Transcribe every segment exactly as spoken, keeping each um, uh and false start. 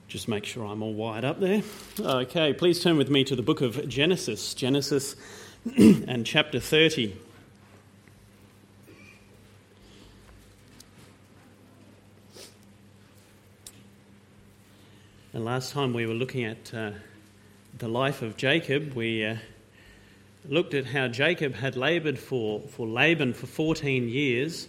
Just make sure I'm all wired up there. Okay, please turn with me to the book of Genesis, Genesis and chapter thirty. And last time we were looking at uh, the life of Jacob, we uh, looked at how Jacob had laboured for, for Laban for fourteen years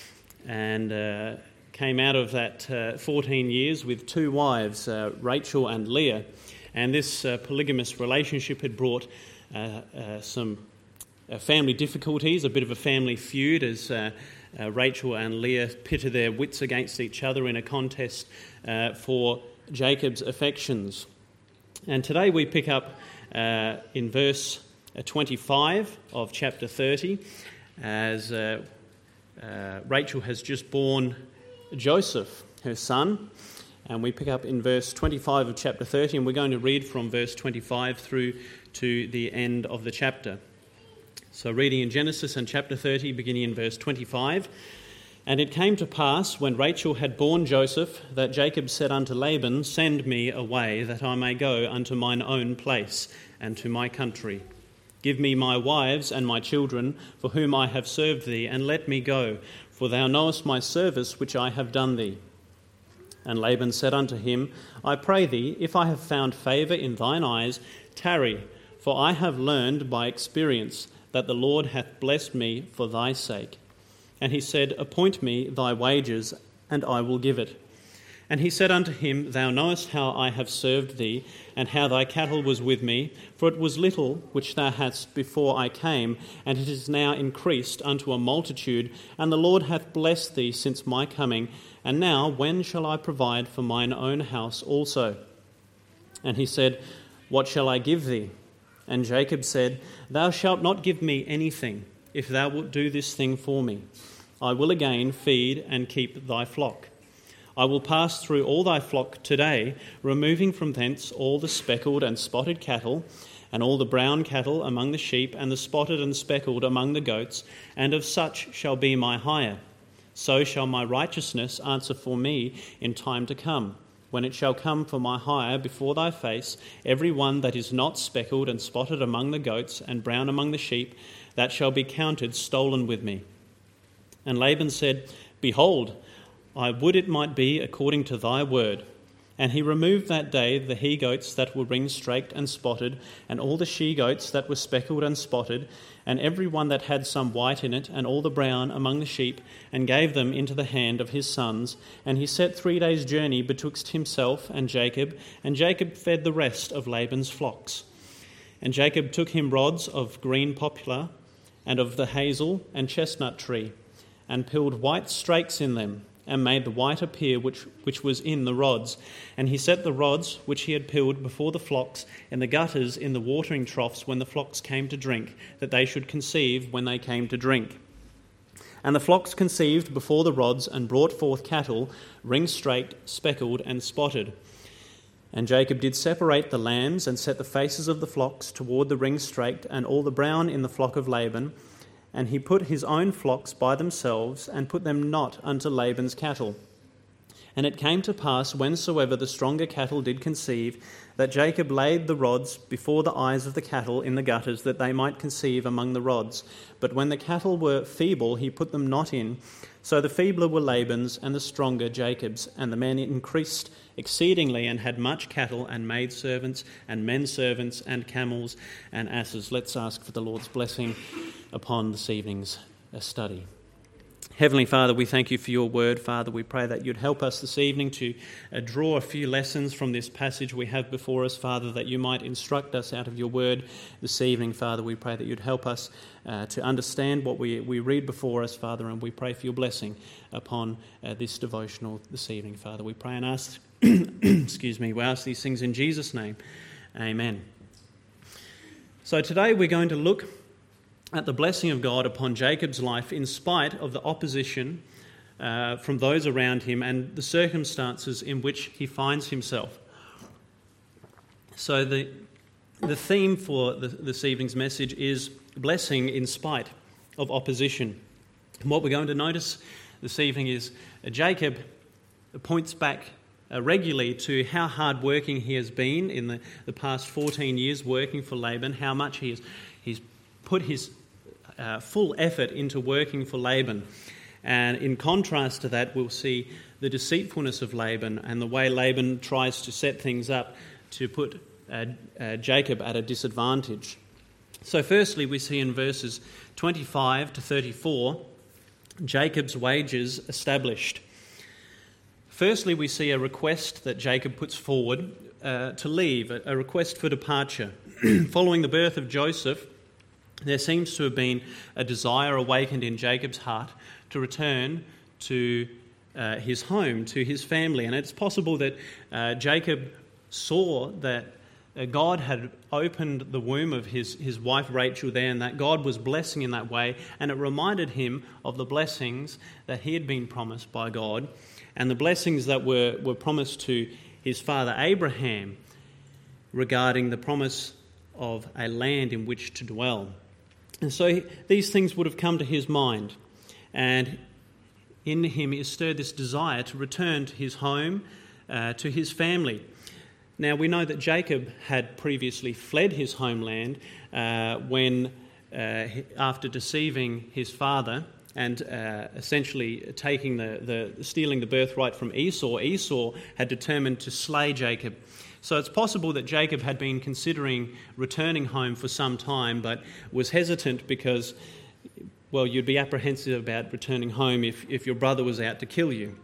and uh, came out of that uh, fourteen years with two wives, uh, Rachel and Leah. And this uh, polygamous relationship had brought uh, uh, some uh, family difficulties, a bit of a family feud as uh, uh, Rachel and Leah pitted their wits against each other in a contest uh, for Jacob's affections. And today we pick up uh, in verse twenty-five of chapter thirty as uh, uh, Rachel has just borne Joseph, her son, and we pick up in verse twenty-five of chapter thirty, and we're going to read from verse twenty-five through to the end of the chapter. So reading in Genesis and chapter thirty, beginning in verse twenty-five. And it came to pass, when Rachel had borne Joseph, that Jacob said unto Laban, Send me away, that I may go unto mine own place and to my country. Give me my wives and my children, for whom I have served thee, and let me go, for thou knowest my service which I have done thee. And Laban said unto him, I pray thee, if I have found favour in thine eyes, tarry, for I have learned by experience that the Lord hath blessed me for thy sake. And he said, Appoint me thy wages, and I will give it. And he said unto him, Thou knowest how I have served thee, and how thy cattle was with me, for it was little which thou hadst before I came, and it is now increased unto a multitude, and the Lord hath blessed thee since my coming. And now when shall I provide for mine own house also? And he said, What shall I give thee? And Jacob said, Thou shalt not give me anything, if thou wilt do this thing for me. I will again feed and keep thy flock. I will pass through all thy flock today, removing from thence all the speckled and spotted cattle, and all the brown cattle among the sheep, and the spotted and speckled among the goats, and of such shall be my hire. So shall my righteousness answer for me in time to come, when it shall come for my hire before thy face, every one that is not speckled and spotted among the goats, and brown among the sheep, that shall be counted stolen with me. And Laban said, Behold, I would it might be according to thy word. And he removed that day the he-goats that were ring-straked and spotted, and all the she-goats that were speckled and spotted, and every one that had some white in it, and all the brown among the sheep, and gave them into the hand of his sons. And he set three days' journey betwixt himself and Jacob, and Jacob fed the rest of Laban's flocks. And Jacob took him rods of green poplar, and of the hazel and chestnut tree, and pilled white strakes in them, and made the white appear which, which was in the rods. And he set the rods which he had pilled before the flocks in the gutters in the watering troughs when the flocks came to drink, that they should conceive when they came to drink. And the flocks conceived before the rods, and brought forth cattle, ring-straked, speckled, and spotted. And Jacob did separate the lambs, and set the faces of the flocks toward the ring-straked, and all the brown in the flock of Laban. And he put his own flocks by themselves, and put them not unto Laban's cattle. And it came to pass, whensoever the stronger cattle did conceive, that Jacob laid the rods before the eyes of the cattle in the gutters, that they might conceive among the rods. But when the cattle were feeble, he put them not in. So the feebler were Laban's, and the stronger Jacob's. And the men increased exceedingly, and had much cattle, and maidservants, and men servants, and camels, and asses. Let's ask for the Lord's blessing upon this evening's study. Heavenly Father, we thank you for your word. Father, we pray that you'd help us this evening to uh, draw a few lessons from this passage we have before us, Father, that you might instruct us out of your word this evening. Father, we pray that you'd help us uh, to understand what we, we read before us, Father, and we pray for your blessing upon uh, this devotional this evening, Father. We pray and ask, excuse me, we ask these things in Jesus' name. Amen. So today we're going to look at the blessing of God upon Jacob's life in spite of the opposition uh, from those around him and the circumstances in which he finds himself. So the the theme for the, this evening's message is blessing in spite of opposition. And what we're going to notice this evening is Jacob points back uh, regularly to how hard-working he has been in the, the past fourteen years working for Laban, how much he has, he's put his uh, full effort into working for Laban. And in contrast to that, we'll see the deceitfulness of Laban and the way Laban tries to set things up to put uh, uh, Jacob at a disadvantage. So firstly, we see in verses twenty-five to thirty-four, Jacob's wages established. Firstly, we see a request that Jacob puts forward uh, to leave, a, a request for departure. Following the birth of Joseph, there seems to have been a desire awakened in Jacob's heart to return to uh, his home, to his family. And it's possible that uh, Jacob saw that uh, God had opened the womb of his, his wife Rachel there, and that God was blessing in that way, and it reminded him of the blessings that he had been promised by God, and the blessings that were, were promised to his father Abraham regarding the promise of a land in which to dwell. And so he, these things would have come to his mind, and in him is stirred this desire to return to his home, uh, to his family. Now, we know that Jacob had previously fled his homeland uh, when, uh, after deceiving his father and uh, essentially taking the, the stealing the birthright from Esau, Esau had determined to slay Jacob. So it's possible that Jacob had been considering returning home for some time, but was hesitant because, well, you'd be apprehensive about returning home if, if your brother was out to kill you.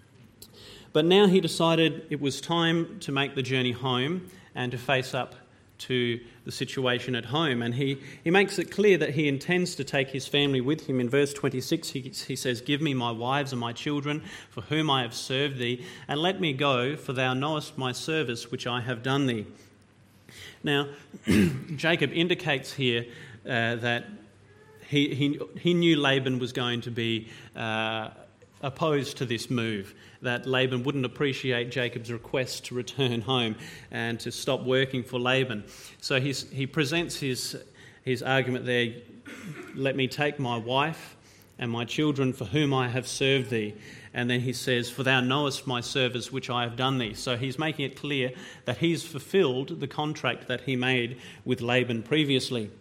But now he decided it was time to make the journey home and to face up to the situation at home. And he, he makes it clear that he intends to take his family with him. In verse twenty-six, he, he says, "Give me my wives and my children, for whom I have served thee, and let me go, for thou knowest my service which I have done thee." Now, Jacob indicates here uh, that he, he, he knew Laban was going to be uh, opposed to this move, that Laban wouldn't appreciate Jacob's request to return home and to stop working for Laban. So he's, he presents his, his argument there, "Let me take my wife and my children for whom I have served thee." And then he says, "For thou knowest my service which I have done thee." So he's making it clear that he's fulfilled the contract that he made with Laban previously.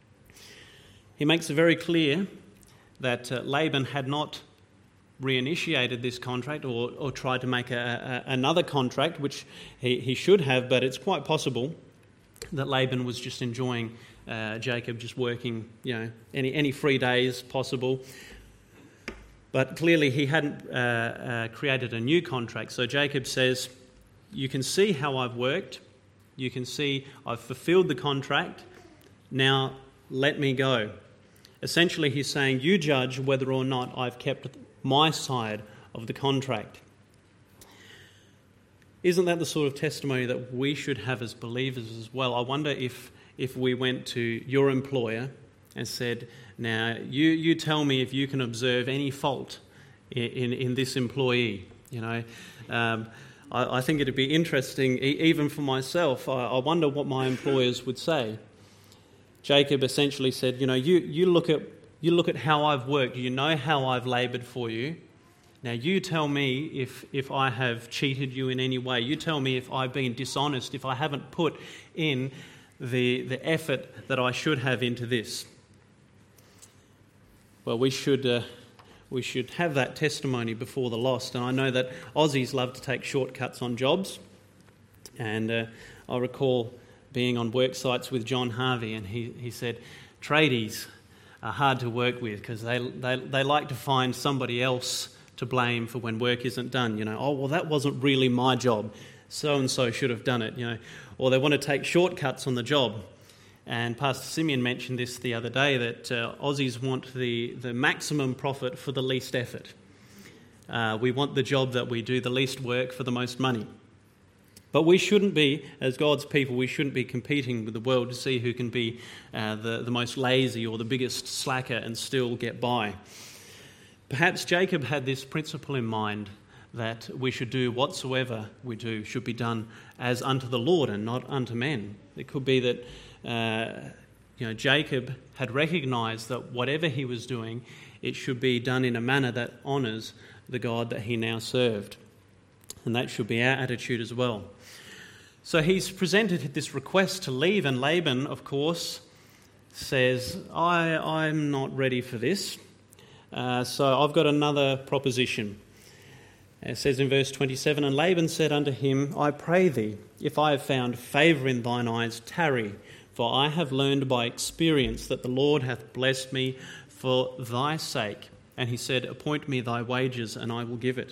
He makes it very clear that uh, Laban had not reinitiated this contract or, or tried to make a, a, another contract, which he, he should have, but it's quite possible that Laban was just enjoying uh, Jacob just working, you know, any, any free days possible. But clearly he hadn't uh, uh, created a new contract. So Jacob says, "You can see how I've worked. You can see I've fulfilled the contract. Now let me go." Essentially he's saying, you judge whether or not I've kept my side of the contract. Isn't that the sort of testimony that we should have as believers as well? I wonder if, if we went to your employer and said, "Now, you, you tell me if you can observe any fault in, in, in this employee." You know, um, I, I think it'd be interesting, e- even for myself. I, I wonder what my employers would say. Jacob essentially said, you know, you, you look at you look at how I've worked, you know how I've laboured for you. Now you tell me if, if I have cheated you in any way. You tell me if I've been dishonest, if I haven't put in the, the effort that I should have into this. Well, we should uh, we should have that testimony before the lost. And I know that Aussies love to take shortcuts on jobs. And uh, I recall being on work sites with John Harvey, and he, he said, tradies are hard to work with because they, they they like to find somebody else to blame for when work isn't done. You know, "Oh, well, that wasn't really my job. So-and-so should have done it," you know. Or they want to take shortcuts on the job. And Pastor Simeon mentioned this the other day, that uh, Aussies want the, the maximum profit for the least effort. Uh, we want the job that we do the least work for the most money. But we shouldn't be, as God's people, we shouldn't be competing with the world to see who can be uh, the, the most lazy or the biggest slacker and still get by. Perhaps Jacob had this principle in mind, that we should do whatsoever we do should be done as unto the Lord and not unto men. It could be that uh, you know, Jacob had recognised that whatever he was doing, it should be done in a manner that honours the God that he now served. And that should be our attitude as well. So he's presented this request to leave, and Laban, of course, says, I, I'm not ready for this, uh, so I've got another proposition. It says in verse twenty-seven, and Laban said unto him, I pray thee, if I have found favour in thine eyes, tarry, for I have learned by experience that the Lord hath blessed me for thy sake. And he said, appoint me thy wages, and I will give it.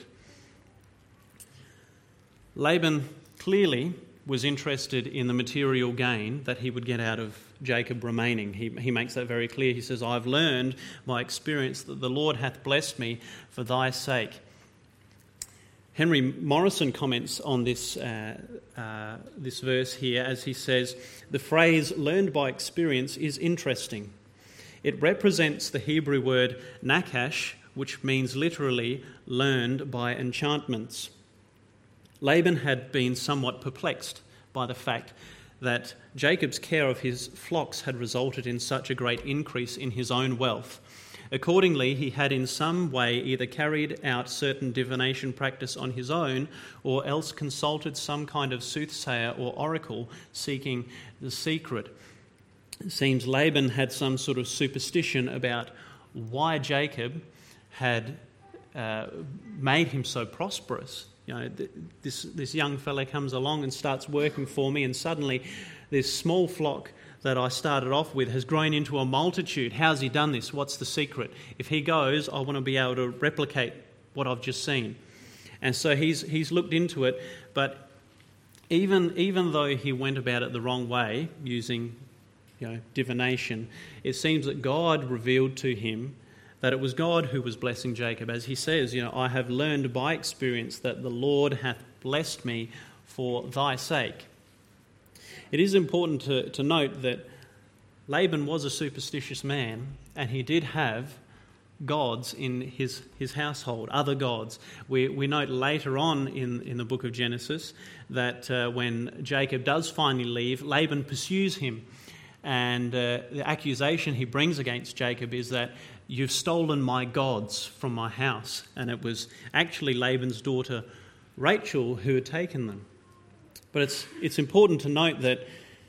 Laban clearly was interested in the material gain that he would get out of Jacob remaining. He, he makes that very clear. He says, I've learned by experience that the Lord hath blessed me for thy sake. Henry Morrison comments on this, uh, uh, this verse here as he says, the phrase learned by experience is interesting. It represents the Hebrew word nakash, which means literally learned by enchantments. Laban had been somewhat perplexed by the fact that Jacob's care of his flocks had resulted in such a great increase in his own wealth. Accordingly, he had in some way either carried out certain divination practice on his own or else consulted some kind of soothsayer or oracle seeking the secret. It seems Laban had some sort of superstition about why Jacob had uh, made him so prosperous. You know, this this young fella comes along and starts working for me, and suddenly this small flock that I started off with has grown into a multitude. How's he done this? What's the secret? If he goes, I want to be able to replicate what I've just seen. And so he's he's looked into it, but even even though he went about it the wrong way, using you know divination, it seems that God revealed to him that it was God who was blessing Jacob. As he says, you know, I have learned by experience that the Lord hath blessed me for thy sake. It is important to, to note that Laban was a superstitious man, and he did have gods in his, his household, other gods. We, we note later on in, in the book of Genesis that uh, when Jacob does finally leave, Laban pursues him. And uh, the accusation he brings against Jacob is that you've stolen my gods from my house. And it was actually Laban's daughter Rachel who had taken them. But it's it's important to note that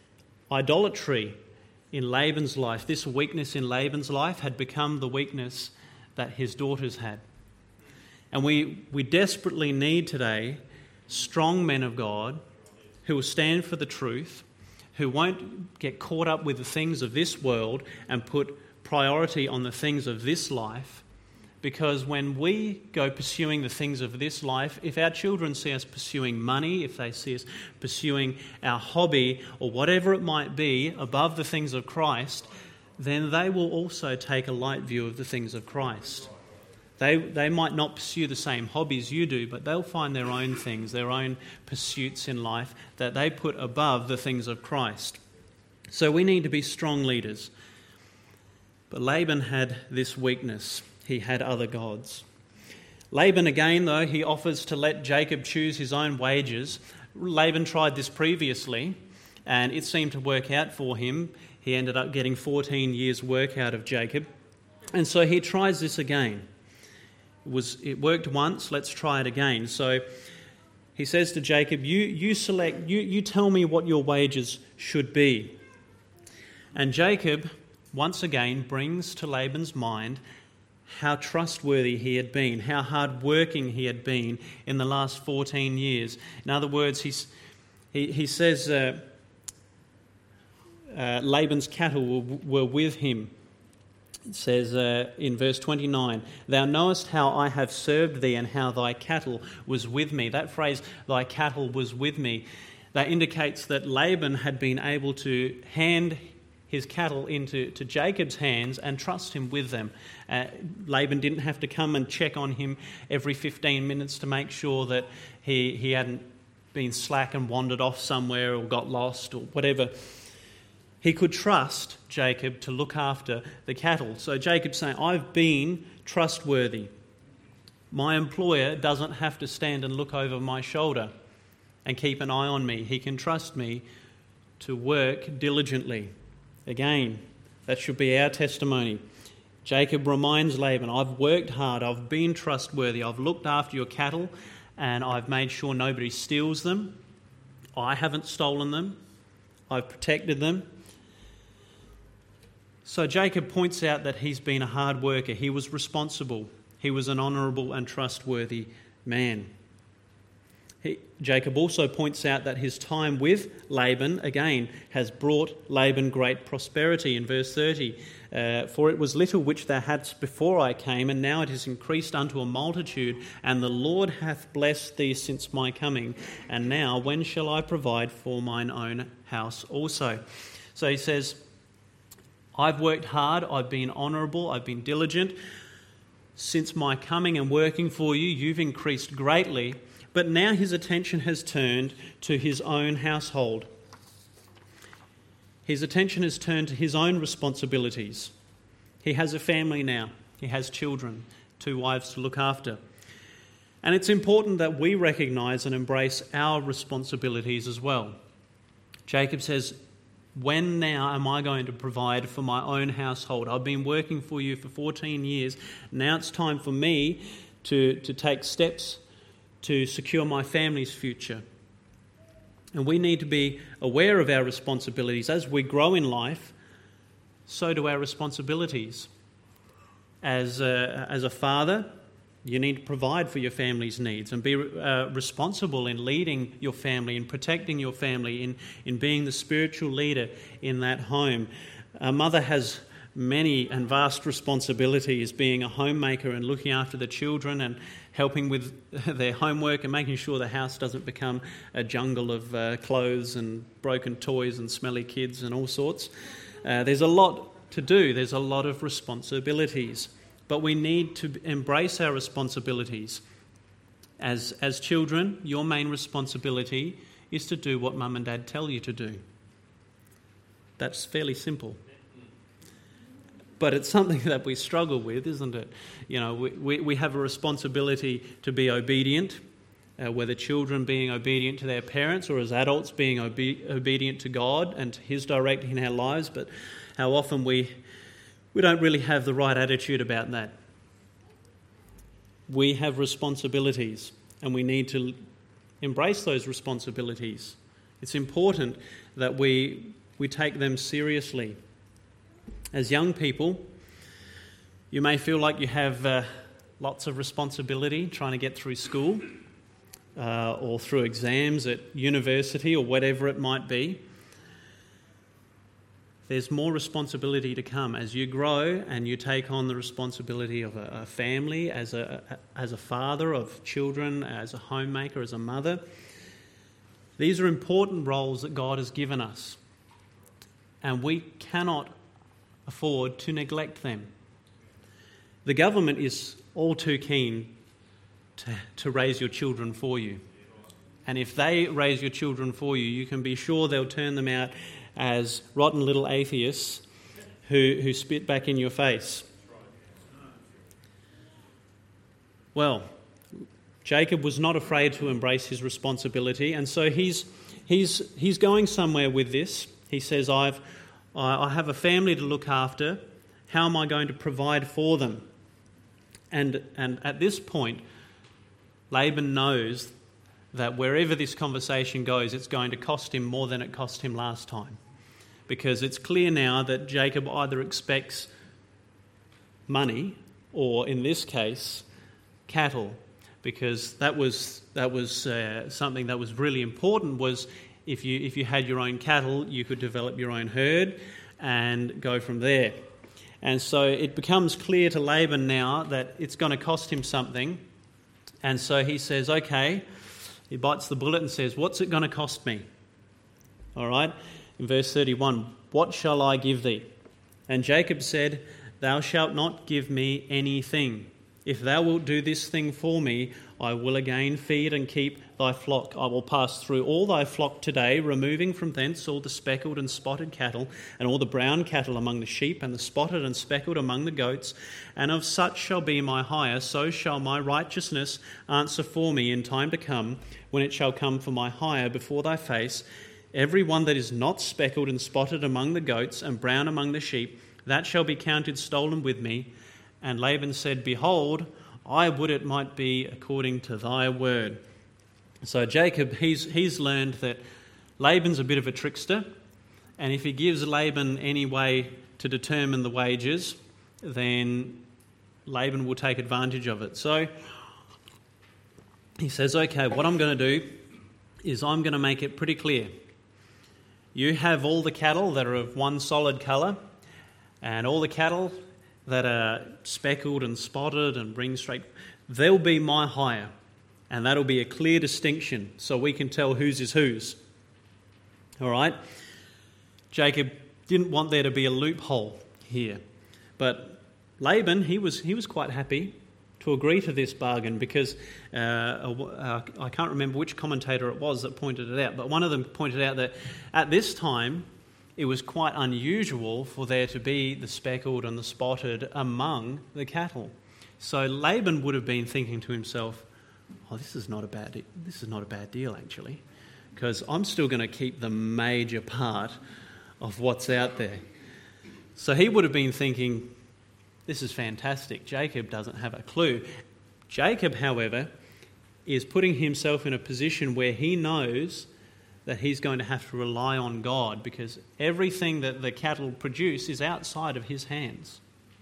idolatry in Laban's life, this weakness in Laban's life, had become the weakness that his daughters had. And we, we desperately need today strong men of God who will stand for the truth, who won't get caught up with the things of this world and put priority on the things of this life. Because when we go pursuing the things of this life, if our children see us pursuing money, if they see us pursuing our hobby or whatever it might be above the things of Christ, then they will also take a light view of the things of Christ. They they might not pursue the same hobbies you do, but they'll find their own things, their own pursuits in life that they put above the things of Christ. So we need to be strong leaders. But Laban had this weakness. He had other gods. Laban again, though, he offers to let Jacob choose his own wages. Laban tried this previously, and it seemed to work out for him. He ended up getting fourteen years' work out of Jacob. And so he tries this again. It was it worked once, let's try it again. So he says to Jacob, you, you select, you, you tell me what your wages should be. And Jacob, once again, brings to Laban's mind how trustworthy he had been, how hard-working he had been in the last fourteen years. In other words, he's, he, he says uh, uh, Laban's cattle were, were with him. It says uh, in verse twenty-nine, thou knowest how I have served thee and how thy cattle was with me. That phrase, thy cattle was with me, that indicates that Laban had been able to hand his cattle into to Jacob's hands and trust him with them. Uh, Laban didn't have to come and check on him every fifteen minutes to make sure that he, he hadn't been slack and wandered off somewhere or got lost or whatever. He could trust Jacob to look after the cattle. So Jacob's saying, I've been trustworthy. My employer doesn't have to stand and look over my shoulder and keep an eye on me. He can trust me to work diligently. Again, that should be our testimony. Jacob reminds Laban, I've worked hard, I've been trustworthy, I've looked after your cattle, and I've made sure nobody steals them. I haven't stolen them. I've protected them. So Jacob points out that he's been a hard worker. He was responsible. He was an honourable and trustworthy man. He, Jacob also points out that his time with Laban, again, has brought Laban great prosperity. In verse thirty, uh, for it was little which thou hadst before I came, and now it is increased unto a multitude, and the Lord hath blessed thee since my coming. And now when shall I provide for mine own house also? So he says, I've worked hard, I've been honourable, I've been diligent. Since my coming and working for you, you've increased greatly. But now his attention has turned to his own household. His attention has turned to his own responsibilities. He has a family now. He has children, two wives to look after. And it's important that we recognise and embrace our responsibilities as well. Jacob says, when now am I going to provide for my own household? I've been working for you for fourteen years. Now it's time for me to, to take steps to secure my family's future. And we need to be aware of our responsibilities. As we grow in life, so do our responsibilities. As a, as a father, you need to provide for your family's needs and be uh, responsible in leading your family, in protecting your family, in, in being the spiritual leader in that home. A mother has many and vast responsibilities, being a homemaker and looking after the children and helping with their homework and making sure the house doesn't become a jungle of uh, clothes and broken toys and smelly kids and all sorts. Uh, there's a lot to do. There's a lot of responsibilities. But we need to embrace our responsibilities. As, as children, your main responsibility is to do what mum and dad tell you to do. That's fairly simple. But it's something that we struggle with, isn't it? You know, we, we, we have a responsibility to be obedient, uh, whether children being obedient to their parents or as adults being obe- obedient to God and to His directing in our lives. But how often we we don't really have the right attitude about that. We have responsibilities and we need to embrace those responsibilities. It's important that we we take them seriously. As young people, you may feel like you have uh, lots of responsibility trying to get through school uh, or through exams at university or whatever it might be. There's more responsibility to come as you grow and you take on the responsibility of a, a family, as a, a as a father of children, as a homemaker, as a mother. These are important roles that God has given us, and we cannot afford to neglect them. The government is all too keen to, to raise your children for you. And if they raise your children for you, you can be sure they'll turn them out as rotten little atheists who, who spit back in your face. Well, Jacob was not afraid to embrace his responsibility, and so he's he's he's going somewhere with this. He says, I've I have a family to look after. How am I going to provide for them? And and at this point, Laban knows that wherever this conversation goes, it's going to cost him more than it cost him last time. Because it's clear now that Jacob either expects money or, in this case, cattle. Because that was that was uh, something that was really important, was If you if you had your own cattle, you could develop your own herd and go from there. And so it becomes clear to Laban now that it's going to cost him something. And so he says, okay, he bites the bullet and says, what's it going to cost me? All right, in verse thirty-one, what shall I give thee? And Jacob said, thou shalt not give me anything. If thou wilt do this thing for me, I will again feed and keep thy flock. I will pass through all thy flock today, removing from thence all the speckled and spotted cattle, and all the brown cattle among the sheep, and the spotted and speckled among the goats. And of such shall be my hire, so shall my righteousness answer for me in time to come, when it shall come for my hire before thy face. Every one that is not speckled and spotted among the goats, and brown among the sheep, that shall be counted stolen with me. And Laban said, behold, I would it might be according to thy word. So Jacob, he's, he's learned that Laban's a bit of a trickster, and if he gives Laban any way to determine the wages, then Laban will take advantage of it. So he says, okay, what I'm going to do is I'm going to make it pretty clear. You have all the cattle that are of one solid colour, and all the cattle that are speckled and spotted and bring straight, they'll be my hire. And that'll be a clear distinction so we can tell whose is whose. All right? Jacob didn't want there to be a loophole here. But Laban, he was he was quite happy to agree to this bargain because uh, uh, I can't remember which commentator it was that pointed it out, but one of them pointed out that at this time it was quite unusual for there to be the speckled and the spotted among the cattle. So Laban would have been thinking to himself, oh, this is not a bad de- this is not a bad deal actually, because I'm still going to keep the major part of what's out there. So he would have been thinking, this is fantastic. Jacob doesn't have a clue. Jacob, however, is putting himself in a position where he knows that he's going to have to rely on God because everything that the cattle produce is outside of his hands.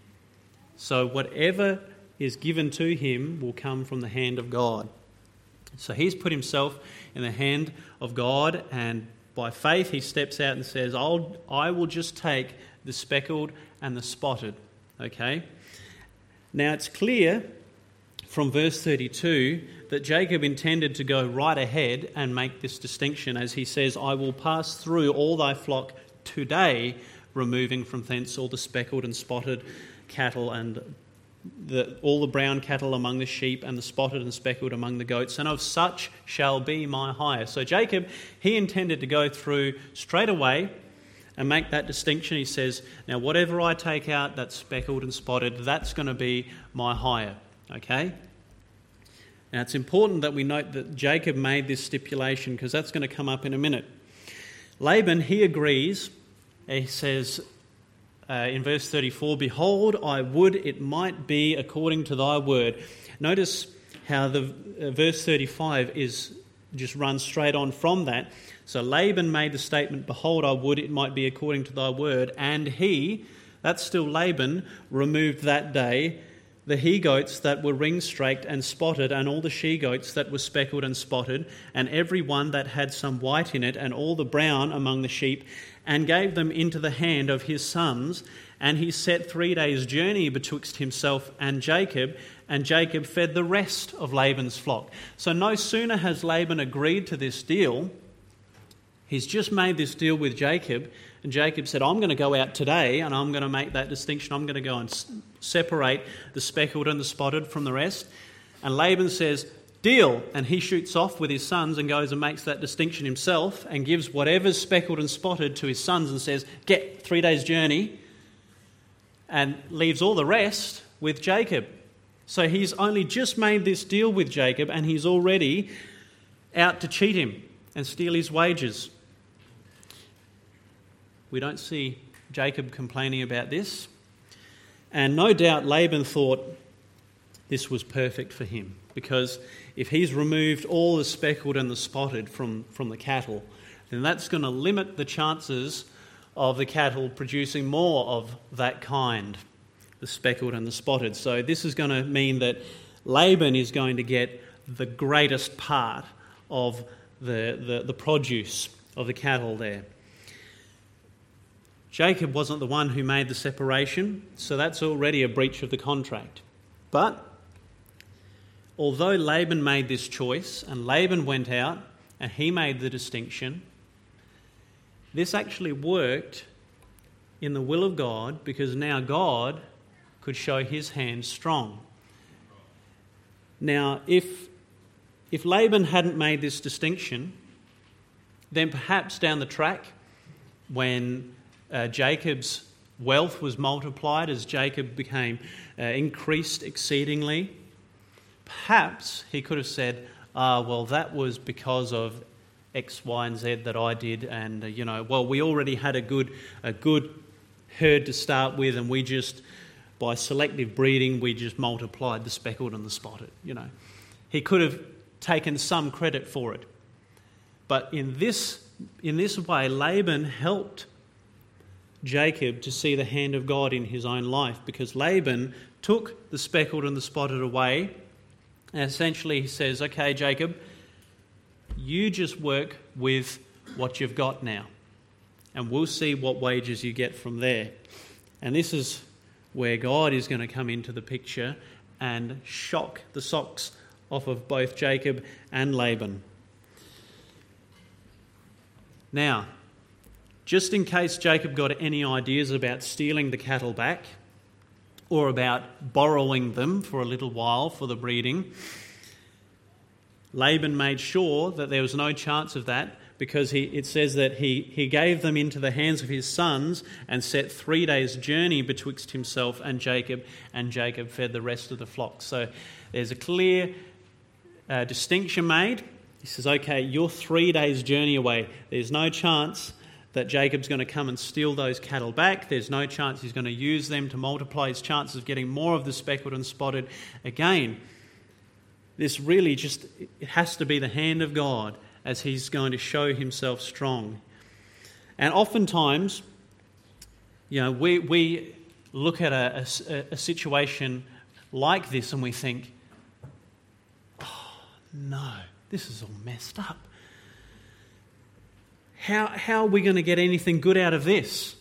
So whatever is given to him will come from the hand of God. So he's put himself in the hand of God, and by faith he steps out and says, I'll, I will just take the speckled and the spotted. Okay? Now it's clear from verse thirty-two that Jacob intended to go right ahead and make this distinction as he says, I will pass through all thy flock today, removing from thence all the speckled and spotted cattle and the, all the brown cattle among the sheep and the spotted and speckled among the goats, and of such shall be my hire. So Jacob, he intended to go through straight away and make that distinction. He says, now whatever I take out that's speckled and spotted, that's going to be my hire. Okay? Now it's important that we note that Jacob made this stipulation because that's going to come up in a minute. Laban, he agrees. He says uh, in verse thirty-four, behold, I would it might be according to thy word. Notice how the uh, verse thirty-five is just runs straight on from that. So Laban made the statement, behold, I would it might be according to thy word. And he, that's still Laban, removed that day the he-goats that were ring-straked and spotted, and all the she-goats that were speckled and spotted, and every one that had some white in it, and all the brown among the sheep, and gave them into the hand of his sons. And he set three days' journey betwixt himself and Jacob, and Jacob fed the rest of Laban's flock. So no sooner has Laban agreed to this deal, he's just made this deal with Jacob, and Jacob said, I'm going to go out today and I'm going to make that distinction. I'm going to go and s- separate the speckled and the spotted from the rest. And Laban says, deal. And he shoots off with his sons and goes and makes that distinction himself and gives whatever's speckled and spotted to his sons and says, get three days' journey, and leaves all the rest with Jacob. So he's only just made this deal with Jacob and he's already out to cheat him and steal his wages. We don't see Jacob complaining about this. And no doubt Laban thought this was perfect for him, because if he's removed all the speckled and the spotted from, from the cattle, then that's going to limit the chances of the cattle producing more of that kind, the speckled and the spotted. So this is going to mean that Laban is going to get the greatest part of the, the, the produce of the cattle there. Jacob wasn't the one who made the separation, so that's already a breach of the contract. But although Laban made this choice and Laban went out and he made the distinction, this actually worked in the will of God, because now God could show his hand strong. Now, if if Laban hadn't made this distinction, then perhaps down the track, when uh, Jacob's wealth was multiplied as Jacob became uh, increased exceedingly, perhaps he could have said, ah, well, that was because of X, Y, and Z that I did, and uh, you know, well, we already had a good a good herd to start with, and we just by selective breeding we just multiplied the speckled and the spotted, you know. He could have taken some credit for it. But in this, in this way, Laban helped Jacob to see the hand of God in his own life, because Laban took the speckled and the spotted away, and essentially he says, okay, Jacob, you just work with what you've got now, and we'll see what wages you get from there. And this is where God is going to come into the picture and shock the socks off of both Jacob and Laban. Now, just in case Jacob got any ideas about stealing the cattle back or about borrowing them for a little while for the breeding, Laban made sure that there was no chance of that, because he, it says that he, he gave them into the hands of his sons and set three days' journey betwixt himself and Jacob, and Jacob fed the rest of the flock. So there's a clear uh, distinction made. He says, okay, you're three days' journey away. There's no chance that Jacob's going to come and steal those cattle back. There's no chance he's going to use them to multiply his chances of getting more of the speckled and spotted. Again, this really just, it has to be the hand of God as he's going to show himself strong. And oftentimes, you know, we we look at a, a, a situation like this and we think, oh, no, this is all messed up. How, how are we going to get anything good out of this?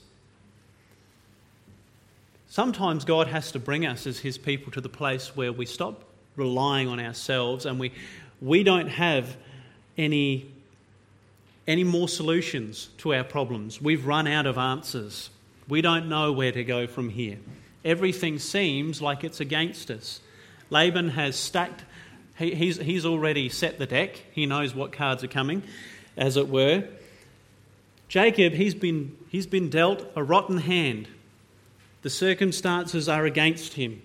Sometimes God has to bring us as his people to the place where we stop relying on ourselves and we we don't have any any more solutions to our problems. We've run out of answers. We don't know where to go from here. Everything seems like it's against us. Laban has stacked, he, he's, he's already set the deck. He knows what cards are coming, as it were. Jacob, he's been, he's been dealt a rotten hand. The circumstances are against him.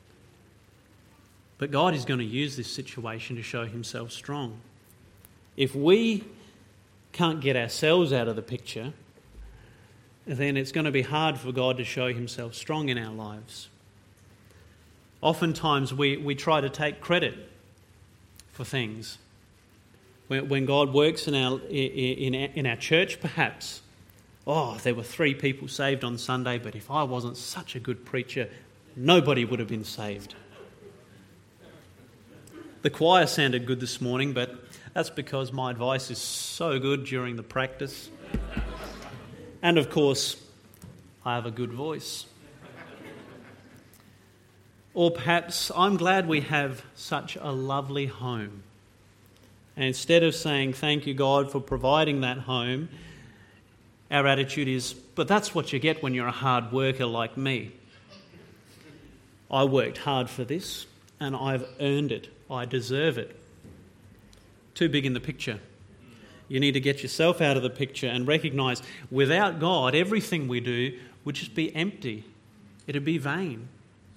But God is going to use this situation to show himself strong. If we can't get ourselves out of the picture, then it's going to be hard for God to show himself strong in our lives. Oftentimes we, we try to take credit for things. When, when God works in our, in, in our church, perhaps, oh, there were three people saved on Sunday, but if I wasn't such a good preacher, nobody would have been saved. The choir sounded good this morning, but that's because my advice is so good during the practice. And of course, I have a good voice. Or perhaps, I'm glad we have such a lovely home. And instead of saying, thank you, God, for providing that home, our attitude is, but that's what you get when you're a hard worker like me. I worked hard for this, and I've earned it. I deserve it. Too big in the picture. You need to get yourself out of the picture and recognise without God, everything we do would just be empty. It'd be vain.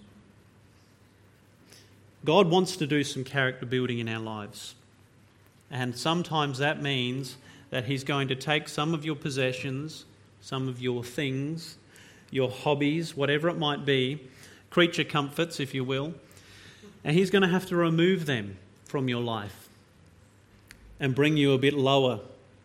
God wants to do some character building in our lives. And sometimes that means that he's going to take some of your possessions, some of your things, your hobbies, whatever it might be, creature comforts, if you will, and he's going to have to remove them from your life and bring you a bit lower.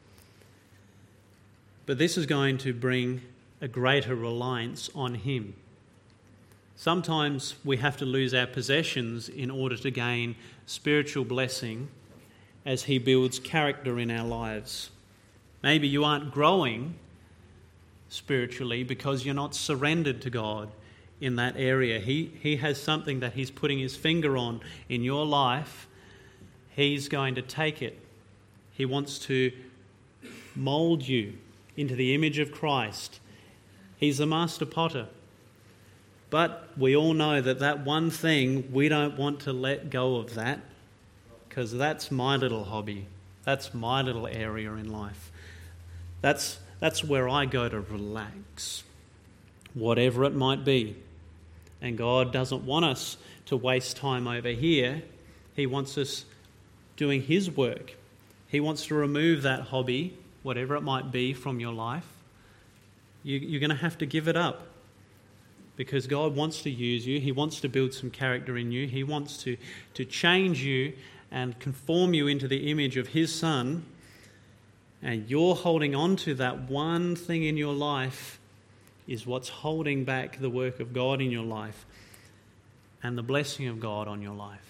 But this is going to bring a greater reliance on him. Sometimes we have to lose our possessions in order to gain spiritual blessing as he builds character in our lives. Maybe you aren't growing spiritually because you're not surrendered to God in that area. He, he has something that he's putting his finger on in your life. He's going to take it. He wants to mould you into the image of Christ. He's the master potter. But we all know that that one thing, we don't want to let go of that, because that's my little hobby. That's my little area in life. That's, that's where I go to relax, whatever it might be. And God doesn't want us to waste time over here. He wants us doing his work. He wants to remove that hobby, whatever it might be, from your life. You, you're going to have to give it up, because God wants to use you. He wants to build some character in you. He wants to, to change you and conform you into the image of His Son. And you're holding on to that one thing in your life is what's holding back the work of God in your life and the blessing of God on your life.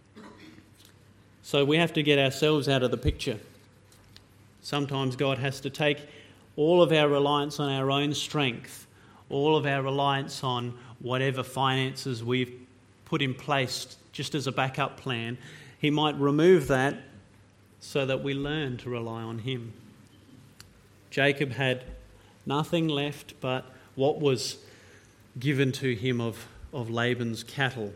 So we have to get ourselves out of the picture. Sometimes God has to take all of our reliance on our own strength, all of our reliance on whatever finances we've put in place just as a backup plan. He might remove that so that we learn to rely on Him. Jacob had nothing left but what was given to him of, of Laban's cattle.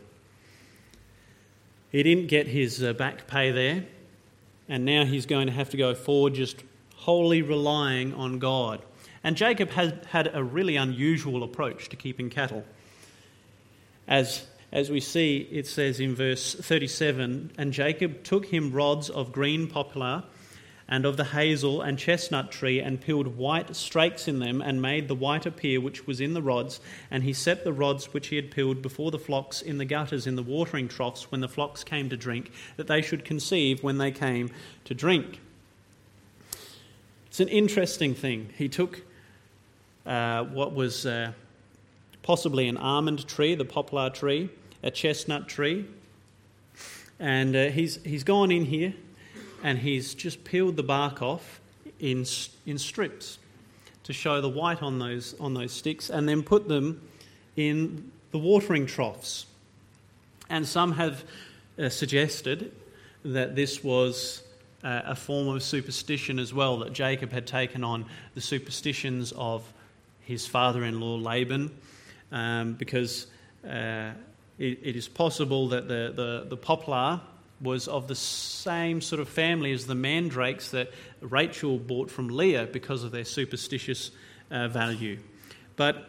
He didn't get his uh, back pay there, and now he's going to have to go forward just wholly relying on God. And Jacob had had a really unusual approach to keeping cattle. As, as we see, it says in verse thirty-seven, "And Jacob took him rods of green poplar and of the hazel and chestnut tree, and peeled white strakes in them, and made the white appear which was in the rods. And he set the rods which he had peeled before the flocks in the gutters in the watering troughs when the flocks came to drink, that they should conceive when they came to drink." It's an interesting thing. He took uh, what was uh, possibly an almond tree, the poplar tree, a chestnut tree, and uh, he's he's gone in here and he's just peeled the bark off in in strips to show the white on those on those sticks, and then put them in the watering troughs. And some have uh, suggested that this was uh, a form of superstition as well, that Jacob had taken on the superstitions of his father-in-law Laban, um, because uh, it, it is possible that the, the, the poplar was of the same sort of family as the mandrakes that Rachel bought from Leah because of their superstitious uh, value. But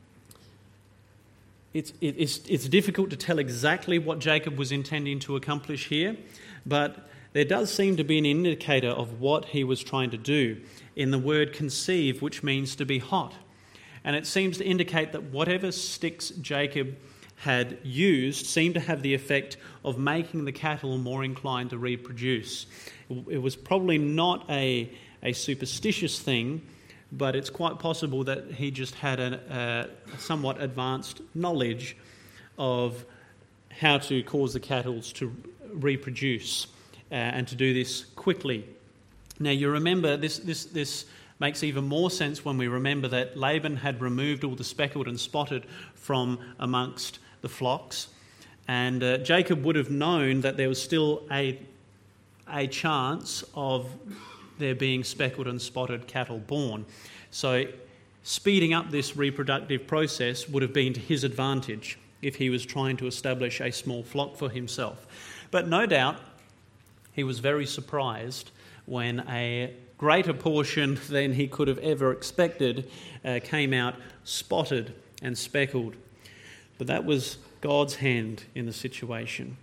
it's, it, it's, it's difficult to tell exactly what Jacob was intending to accomplish here, but there does seem to be an indicator of what he was trying to do in the word conceive, which means to be hot. And it seems to indicate that whatever sticks Jacob had used seemed to have the effect of making the cattle more inclined to reproduce. It was probably not a, a superstitious thing, but it's quite possible that he just had a, a somewhat advanced knowledge of how to cause the cattle to reproduce uh, and to do this quickly. Now you remember this, this, this makes even more sense when we remember that Laban had removed all the speckled and spotted from amongst the flocks, and uh, Jacob would have known that there was still a a chance of there being speckled and spotted cattle born. So speeding up this reproductive process would have been to his advantage if he was trying to establish a small flock for himself. But no doubt he was very surprised when a greater portion than he could have ever expected uh, came out spotted and speckled. But that was God's hand in the situation.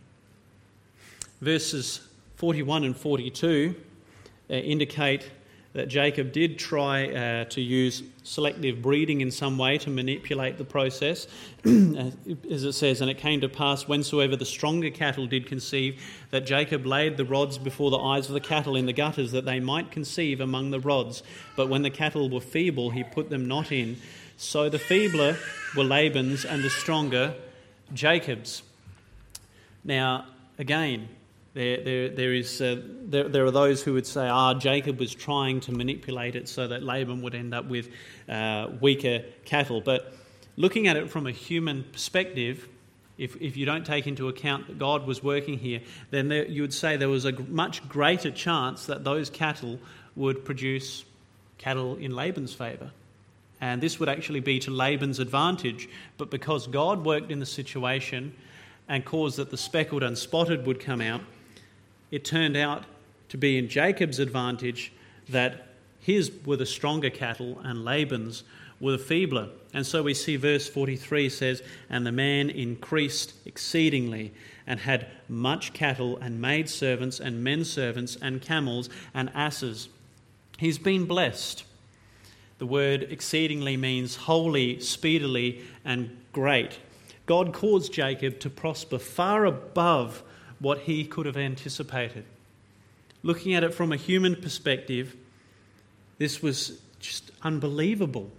Verses forty-one and forty-two uh, indicate that Jacob did try uh, to use selective breeding in some way to manipulate the process. As it says, "And it came to pass, whensoever the stronger cattle did conceive, that Jacob laid the rods before the eyes of the cattle in the gutters, that they might conceive among the rods. But when the cattle were feeble, he put them not in. So the feebler were Laban's, and the stronger Jacob's." Now, again, there there there is uh, there there are those who would say, "Ah, Jacob was trying to manipulate it so that Laban would end up with uh, weaker cattle." But looking at it from a human perspective, if if you don't take into account that God was working here, then there, you would say there was a much greater chance that those cattle would produce cattle in Laban's favour. And this would actually be to Laban's advantage. But because God worked in the situation and caused that the speckled and spotted would come out, it turned out to be in Jacob's advantage that his were the stronger cattle and Laban's were the feebler. And so we see verse forty-three says, "And the man increased exceedingly, and had much cattle and maid servants and men servants and camels and asses." He's been blessed. The word exceedingly means wholly, speedily, and great. God caused Jacob to prosper far above what he could have anticipated. Looking at it from a human perspective, this was just unbelievable.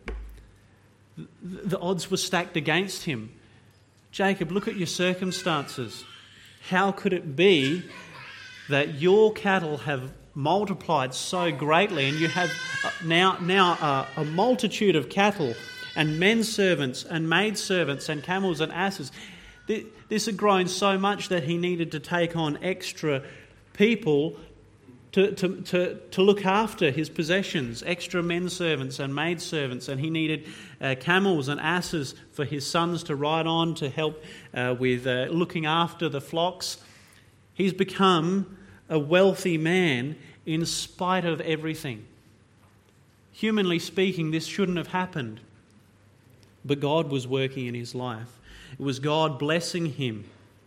The odds were stacked against him. Jacob, look at your circumstances. How could it be that your cattle have multiplied so greatly and you have now, now a, a multitude of cattle and men servants and maid servants and camels and asses? This had grown so much that he needed to take on extra people to, to, to, to look after his possessions, extra men servants and maid servants, and he needed uh, camels and asses for his sons to ride on to help uh, with uh, looking after the flocks. He's become a wealthy man in spite of everything. Humanly speaking, this shouldn't have happened, but God was working in his life. It was God blessing him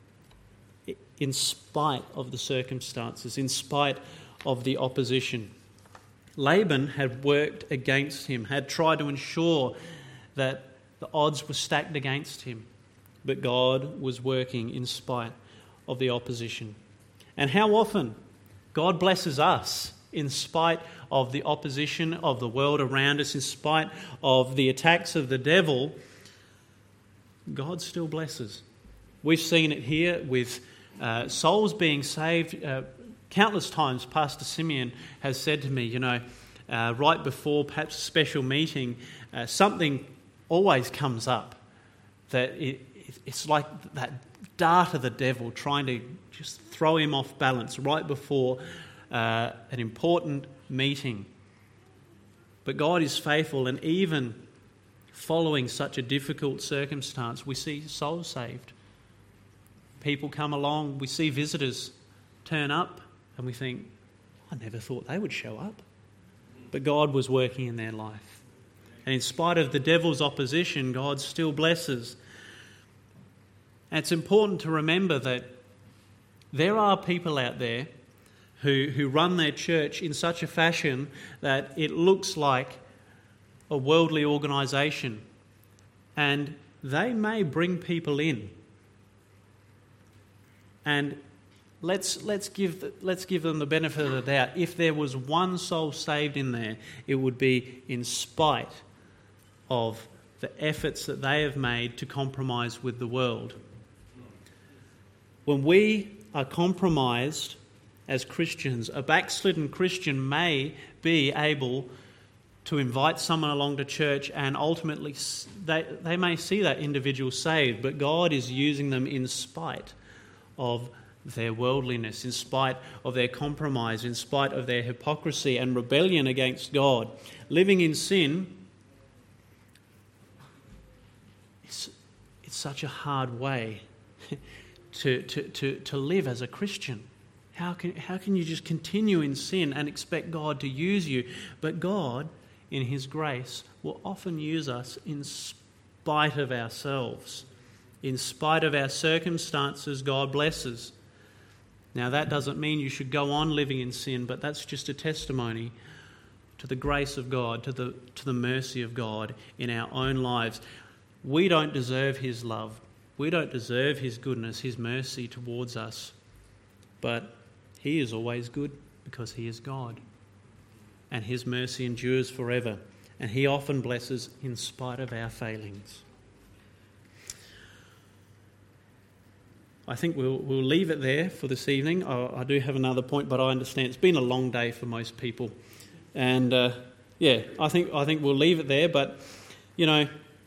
in spite of the circumstances, in spite of the opposition. Laban had worked against him, had tried to ensure that the odds were stacked against him, but God was working in spite of the opposition. And how often God blesses us in spite of the opposition of the world around us, in spite of the attacks of the devil. God still blesses. We've seen it here with uh, souls being saved. Uh, countless times Pastor Simeon has said to me, you know, uh, right before perhaps a special meeting, uh, something always comes up that it, it's like that dart of the devil trying to just throw him off balance right before uh, an important meeting. But God is faithful, and even following such a difficult circumstance, we see souls saved. People come along, we see visitors turn up, and we think, I never thought they would show up. But God was working in their life. And in spite of the devil's opposition, God still blesses. And it's important to remember that there are people out there who, who run their church in such a fashion that it looks like a worldly organisation, and they may bring people in. And let's let's give let's give them the benefit of the doubt. If there was one soul saved in there, it would be in spite of the efforts that they have made to compromise with the world. When we are compromised as Christians, a backslidden Christian may be able to invite someone along to church, and ultimately they, they may see that individual saved, but God is using them in spite of their worldliness, in spite of their compromise, in spite of their hypocrisy and rebellion against God. Living in sin, it's, it's such a hard way to, to, to, to live as a Christian. How can, how can you just continue in sin and expect God to use you? But God, in his grace, will often use us in spite of ourselves. In spite of our circumstances, God blesses. Now, that doesn't mean you should go on living in sin, but that's just a testimony to the grace of God, to the, to the mercy of God in our own lives. We don't deserve his love. We don't deserve his goodness, his mercy towards us. But he is always good because he is God. And his mercy endures forever. And he often blesses in spite of our failings. I think we'll we'll leave it there for this evening. I, I do have another point, but I understand it's been a long day for most people. And uh, yeah, I think I think we'll leave it there. But, you know,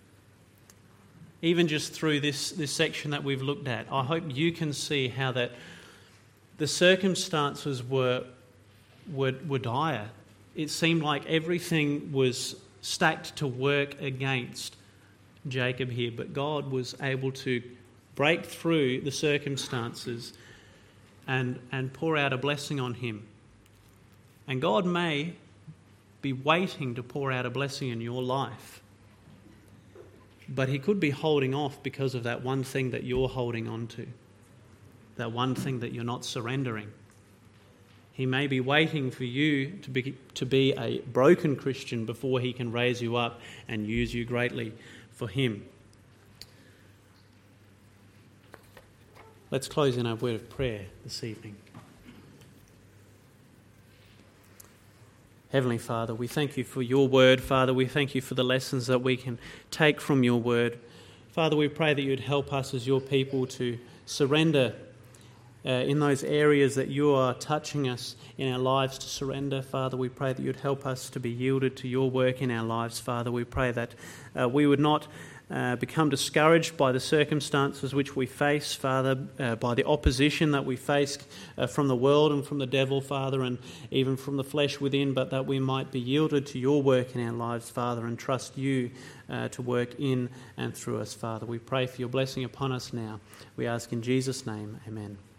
even just through this, this section that we've looked at, I hope you can see how that the circumstances were were, were dire. It seemed like everything was stacked to work against Jacob here, but God was able to break through the circumstances and, and pour out a blessing on him. And God may be waiting to pour out a blessing in your life, but he could be holding off because of that one thing that you're holding on to, that one thing that you're not surrendering. He may be waiting for you to be, to be a broken Christian before he can raise you up and use you greatly for him. Let's close in our word of prayer this evening. Heavenly Father, we thank you for your word. Father, we thank you for the lessons that we can take from your word. Father, we pray that you'd help us as your people to surrender uh, in those areas that you are touching us in our lives to surrender. Father, we pray that you'd help us to be yielded to your work in our lives. Father, we pray that uh, we would not Uh, become discouraged by the circumstances which we face, Father, uh, by the opposition that we face uh, from the world and from the devil, Father, and even from the flesh within, but that we might be yielded to your work in our lives, Father, and trust you uh, to work in and through us, Father. We pray for your blessing upon us now. We ask in Jesus' name, amen.